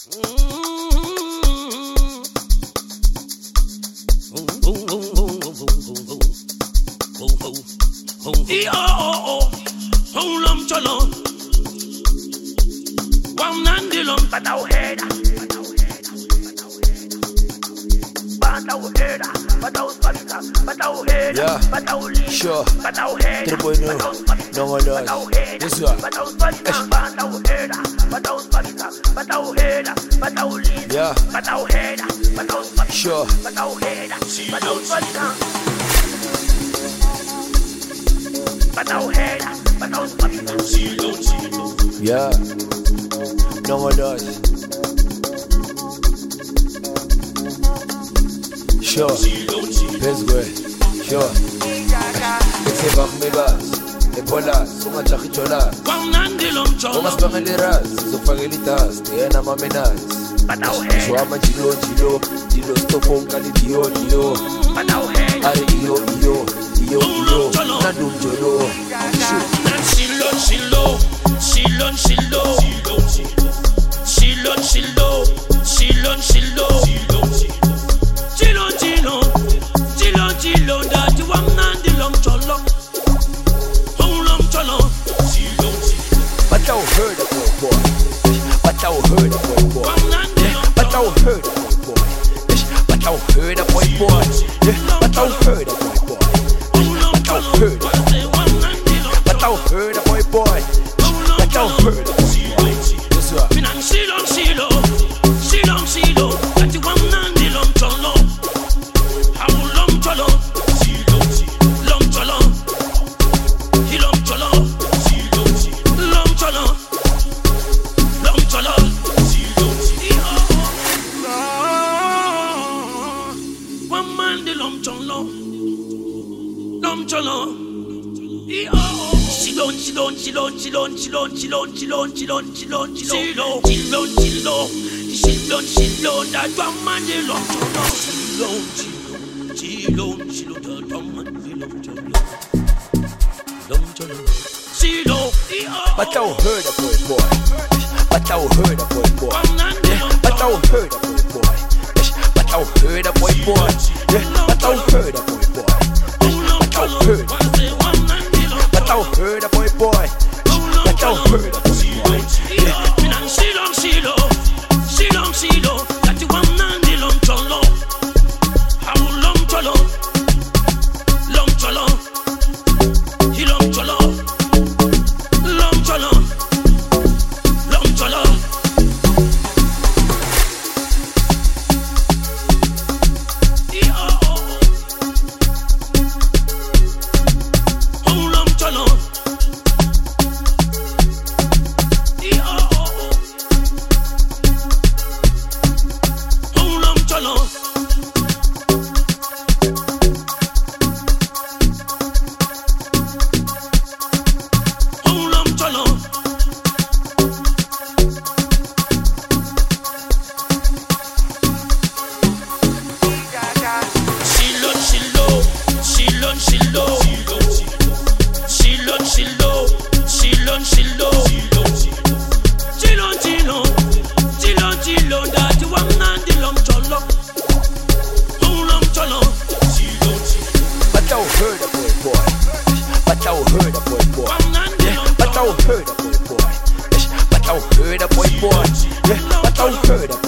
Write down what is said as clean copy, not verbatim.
Yeah, sure. The boy no one does. This one. Yeah, sure. Yeah, no one does. Sure. Let's go. Sure. Ese bak megas, ebolas, uma chachicholas. Uma spangeliras, sofagelitas, tiena mamenas. Suama jilo, stopon kali dio. Are iyo, nadum jolo. Chilo, that you want Nandi long cholo. Oh, long cholo. But I heard a boy. But I heard a boy. But I heard a boy. But I heard a boy. But I heard a boy. But I heard. But I heard a boy. But I heard a boy. This one. Shilo. That you want Nandi long cholo. But I heard a boy. But I heard a boy. But I heard a boy. But I heard a boy. But I heard a boy. But I heard. But I heard a boy. But I heard a boy. Shilo, that you want Nandi long cholo. How long cholo? Long cholo. He long cholo. Long cholo. Long cholo. Oh, long cholo. Heard a boy. But I heard a boy. But I heard a boy.